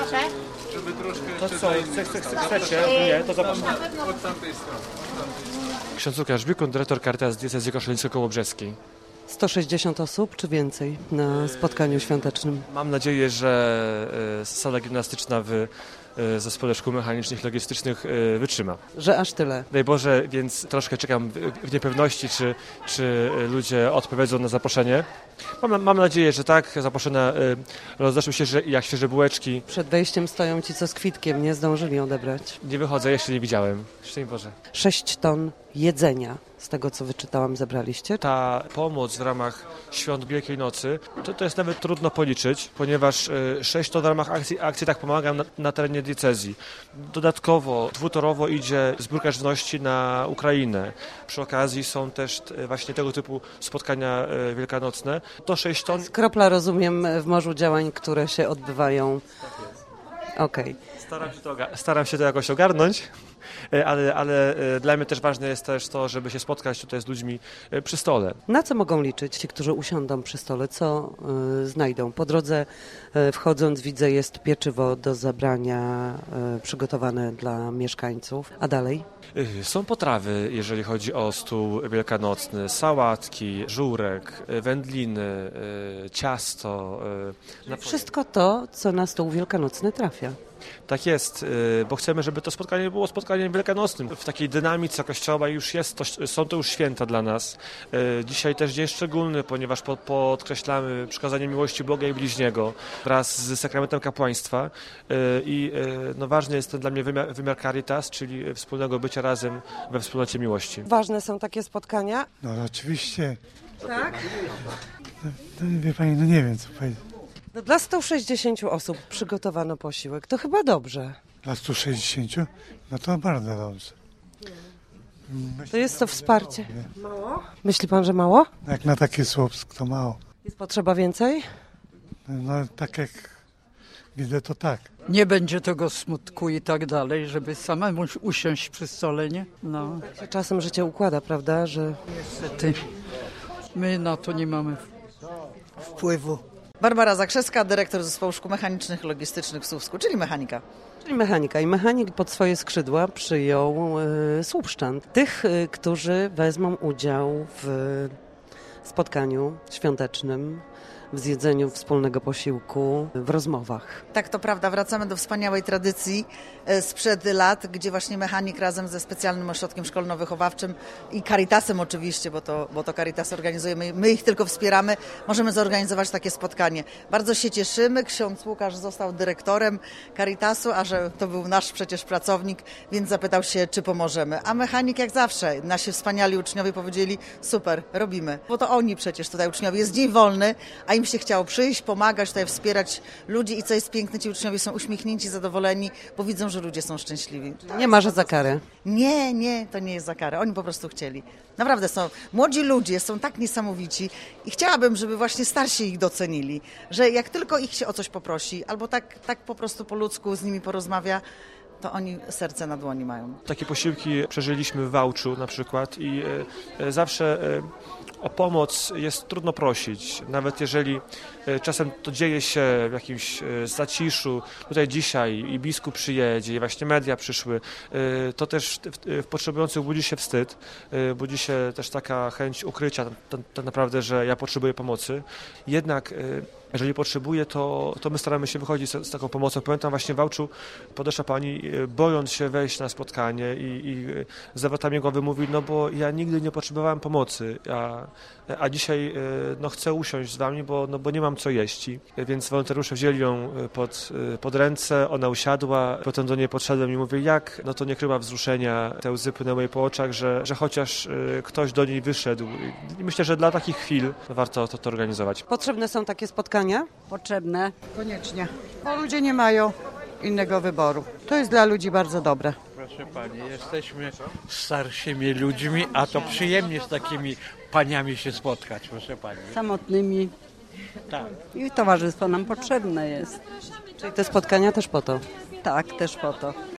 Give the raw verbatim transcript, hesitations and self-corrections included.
Proszę? Żeby troszkę To co, chce, chce, chce, chcecie? Nie, to zapraszam. od tamtej strony. Ksiądz Łukasz Bikun, dyrektor Caritas Diecezji Koszalińsko-Kołobrzeskiej. sto sześćdziesiąt osób czy więcej na spotkaniu świątecznym? Mam nadzieję, że e, sala gimnastyczna w e, Zespole Szkół Mechanicznych i Logistycznych e, wytrzyma. Że aż tyle. Daj Boże, więc troszkę czekam w, w niepewności, czy, czy ludzie odpowiedzą na zaproszenie. Mam, mam nadzieję, że tak. Zaproszenia e, rozeszły się że, jak świeże bułeczki. Przed wejściem stoją ci co z kwitkiem, nie zdążyli odebrać. Nie wychodzę, jeszcze nie widziałem. Szczęść Boże. Sześć ton jedzenia, z tego co wyczytałam, zebraliście. Ta pomoc w ramach Świąt Wielkiej Nocy, to, to jest nawet trudno policzyć, ponieważ y, sześć ton w ramach akcji, akcji tak pomagam na, na terenie diecezji. Dodatkowo dwutorowo idzie zbiórka żywności na Ukrainę. Przy okazji są też y, właśnie tego typu spotkania y, wielkanocne. To sześć ton. Kropla, rozumiem, w morzu działań, które się odbywają. Okej. Staram się to, oga- staram się to jakoś ogarnąć. Ale, ale dla mnie też ważne jest też to, żeby się spotkać tutaj z ludźmi przy stole. Na co mogą liczyć ci, którzy usiądą przy stole? Co y, znajdą? Po drodze y, wchodząc widzę, jest pieczywo do zabrania y, przygotowane dla mieszkańców. A dalej? Są potrawy, jeżeli chodzi o stół wielkanocny, sałatki, żurek, wędliny, ciasto. napoje. Wszystko to, co na stół wielkanocny trafia. Tak jest, bo chcemy, żeby to spotkanie było spotkaniem wielkanocnym. W takiej dynamice kościoła już jest, to, są to już święta dla nas. Dzisiaj też dzień szczególny, ponieważ podkreślamy przykazanie miłości Boga i bliźniego wraz z sakramentem kapłaństwa i no, ważny jest ten dla mnie wymiar, wymiar Caritas, czyli wspólnego bycia razem we wspólnocie miłości. Ważne są takie spotkania? No oczywiście. Tak? No, no, wie pani, no nie wiem co powiedzieć. No, dla stu sześćdziesięciu osób przygotowano posiłek. To chyba dobrze. Dla stu sześćdziesięciu? No to bardzo dobrze. Myślę, To jest to wsparcie. Mało? Myśli pan, że mało? jak na takie Słupsk to mało. Jest potrzeba więcej? No tak jak widzę to tak. Nie będzie tego smutku i tak dalej, żeby samemu usiąść przy stole, nie? No, Czasem życie układa, prawda, że... niestety. My na to nie mamy wpływu. Barbara Zakrzewska, dyrektor Zespołu Szkół Mechanicznych i Logistycznych w Słupsku, czyli mechanika. Czyli mechanika. I mechanik pod swoje skrzydła przyjął y, słupszczan. Tych, y, którzy wezmą udział w spotkaniu świątecznym, w zjedzeniu wspólnego posiłku, w rozmowach. Tak, to prawda, wracamy do wspaniałej tradycji e, sprzed lat, gdzie właśnie mechanik razem ze specjalnym ośrodkiem szkolno-wychowawczym i Caritasem oczywiście, bo to, bo to Caritas organizuje, my, my ich tylko wspieramy, możemy zorganizować takie spotkanie. Bardzo się cieszymy, ksiądz Łukasz został dyrektorem Caritasu, a że to był nasz przecież pracownik, więc zapytał się, czy pomożemy. A mechanik jak zawsze, nasi wspaniali uczniowie powiedzieli, super, robimy. Bo to oni przecież tutaj uczniowie, jest dzień wolny, a im się chciało przyjść, pomagać, tutaj wspierać ludzi i co jest piękne, ci uczniowie są uśmiechnięci, zadowoleni, bo widzą, że ludzie są szczęśliwi. Nie ma, że za karę. Nie, nie, to nie jest za karę. Oni po prostu chcieli. Naprawdę są młodzi ludzie, są tak niesamowici i chciałabym, żeby właśnie starsi ich docenili, że jak tylko ich się o coś poprosi, albo tak, tak po prostu po ludzku z nimi porozmawia, to oni serce na dłoni mają. Takie posiłki przeżyliśmy w Wałczu na przykład i e, zawsze e, o pomoc jest trudno prosić, nawet jeżeli e, czasem to dzieje się w jakimś e, zaciszu. Tutaj dzisiaj i biskup przyjedzie, i właśnie media przyszły, e, to też w, w potrzebujących budzi się wstyd, e, budzi się też taka chęć ukrycia tak naprawdę, że ja potrzebuję pomocy. Jednak e, jeżeli potrzebuje, to, to my staramy się wychodzić z, z taką pomocą. Pamiętam właśnie w Wałczu podeszła pani, bojąc się wejść na spotkanie i, i z zawrotami głowy mówi, no bo ja nigdy nie potrzebowałem pomocy, a, a dzisiaj no, chcę usiąść z wami, bo, no, bo nie mam co jeść. I, więc wolontariusze wzięli ją pod, pod ręce, ona usiadła, potem do niej podszedłem i mówię, jak? No to nie kryła wzruszenia, te łzy płynęły jej po oczach, że, że chociaż ktoś do niej wyszedł. I myślę, że dla takich chwil warto to, to organizować. Potrzebne są takie spotkania? Potrzebne. Koniecznie. Bo ludzie nie mają innego wyboru. To jest dla ludzi bardzo dobre. Proszę pani, jesteśmy starszymi ludźmi, a to przyjemnie z takimi paniami się spotkać, proszę pani. Samotnymi. Tak. I towarzystwo nam potrzebne jest. Czyli te spotkania też po to? Tak, też po to.